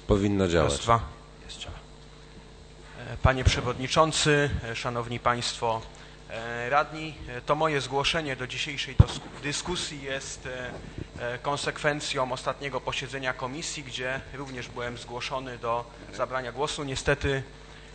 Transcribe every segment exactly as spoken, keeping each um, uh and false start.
Powinno działać. Dwa. Jest działa. Panie Przewodniczący, Szanowni Państwo Radni, to moje zgłoszenie do dzisiejszej dyskusji jest konsekwencją ostatniego posiedzenia komisji, gdzie również byłem zgłoszony do zabrania głosu. Niestety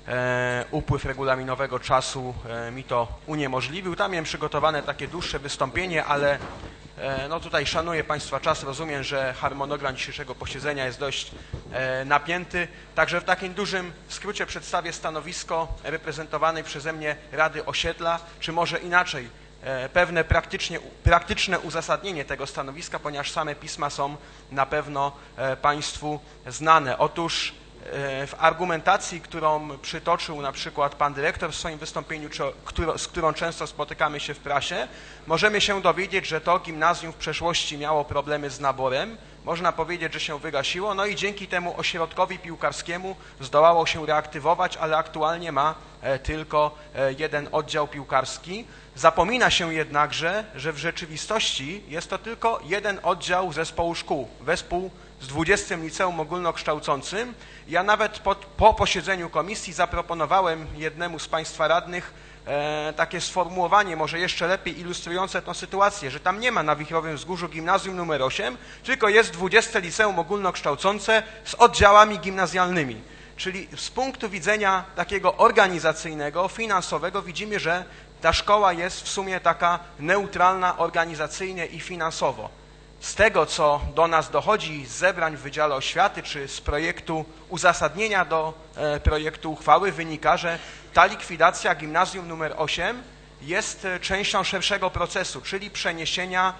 upływ regulaminowego czasu mi to uniemożliwił. Tam miałem przygotowane takie dłuższe wystąpienie, ale no tutaj szanuję Państwa czas, rozumiem, że harmonogram dzisiejszego posiedzenia jest dość napięty, także w takim dużym skrócie przedstawię stanowisko reprezentowanej przeze mnie Rady Osiedla, czy może inaczej, pewne praktycznie, praktyczne uzasadnienie tego stanowiska, ponieważ same pisma są na pewno Państwu znane. Otóż w argumentacji, którą przytoczył na przykład pan dyrektor w swoim wystąpieniu, czy, którą, z którą często spotykamy się w prasie, możemy się dowiedzieć, że to gimnazjum w przeszłości miało problemy z naborem, można powiedzieć, że się wygasiło, no i dzięki temu ośrodkowi piłkarskiemu zdołało się reaktywować, ale aktualnie ma tylko jeden oddział piłkarski. Zapomina się jednakże, że w rzeczywistości jest to tylko jeden oddział zespołu szkół, wespół z dwudziestym liceum ogólnokształcącym. Ja nawet po, po posiedzeniu komisji zaproponowałem jednemu z Państwa radnych e, takie sformułowanie, może jeszcze lepiej ilustrujące tę sytuację, że tam nie ma na Wichrowym Wzgórzu gimnazjum numer osiem, tylko jest dwudzieste liceum ogólnokształcące z oddziałami gimnazjalnymi. Czyli z punktu widzenia takiego organizacyjnego, finansowego widzimy, że ta szkoła jest w sumie taka neutralna organizacyjnie i finansowo. Z tego, co do nas dochodzi z zebrań w Wydziale Oświaty, czy z projektu uzasadnienia do e, projektu uchwały, wynika, że ta likwidacja gimnazjum numer osiem jest częścią szerszego procesu, czyli przeniesienia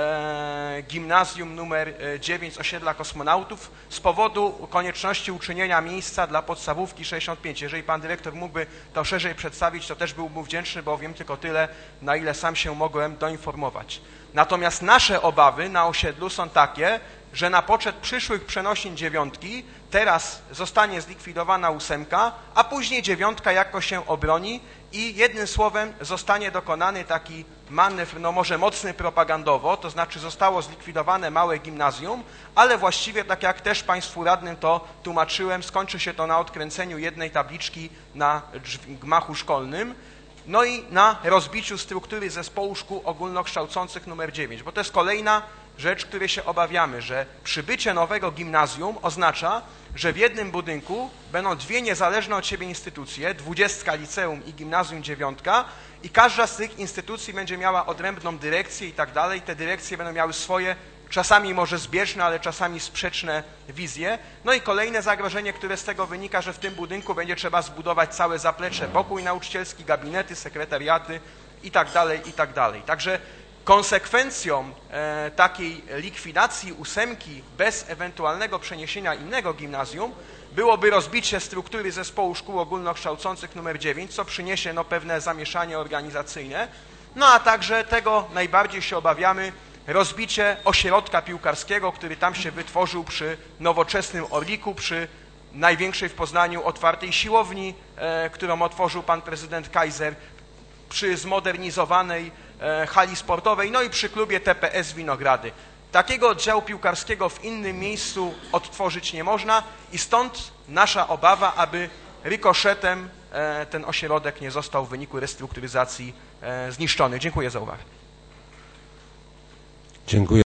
e, gimnazjum numer dziewięć z osiedla Kosmonautów z powodu konieczności uczynienia miejsca dla podstawówki sześćdziesiąt pięć. Jeżeli pan dyrektor mógłby to szerzej przedstawić, to też byłbym wdzięczny, bo wiem tylko tyle, na ile sam się mogłem doinformować. Natomiast nasze obawy na osiedlu są takie, że na poczet przyszłych przenosin dziewiątki teraz zostanie zlikwidowana ósemka, a później dziewiątka jakoś się obroni i jednym słowem zostanie dokonany taki manewr, no może mocny propagandowo, to znaczy zostało zlikwidowane małe gimnazjum, ale właściwie tak jak też Państwu radnym to tłumaczyłem, skończy się to na odkręceniu jednej tabliczki na gmachu szkolnym, no i na rozbiciu struktury zespołu szkół ogólnokształcących numer dziewięć, bo to jest kolejna rzecz, której się obawiamy, że przybycie nowego gimnazjum oznacza, że w jednym budynku będą dwie niezależne od siebie instytucje, dwudziestka liceum i gimnazjum dziewiątka, i każda z tych instytucji będzie miała odrębną dyrekcję i tak dalej. Te dyrekcje będą miały swoje, czasami może zbieżne, ale czasami sprzeczne wizje. No i kolejne zagrożenie, które z tego wynika, że w tym budynku będzie trzeba zbudować całe zaplecze, pokój nauczycielski, gabinety, sekretariaty i tak dalej, i tak dalej. Także konsekwencją e, takiej likwidacji ósemki bez ewentualnego przeniesienia innego gimnazjum byłoby rozbicie struktury zespołu szkół ogólnokształcących numer dziewięć, co przyniesie no, pewne zamieszanie organizacyjne, no a także tego najbardziej się obawiamy, rozbicie ośrodka piłkarskiego, który tam się wytworzył przy nowoczesnym Orliku, przy największej w Poznaniu otwartej siłowni, e, którą otworzył pan prezydent Kaiser, przy zmodernizowanej e, hali sportowej, no i przy klubie T P S Winogrady. Takiego oddziału piłkarskiego w innym miejscu odtworzyć nie można i stąd nasza obawa, aby rykoszetem e, ten ośrodek nie został w wyniku restrukturyzacji e, zniszczony. Dziękuję za uwagę. Dziękuję.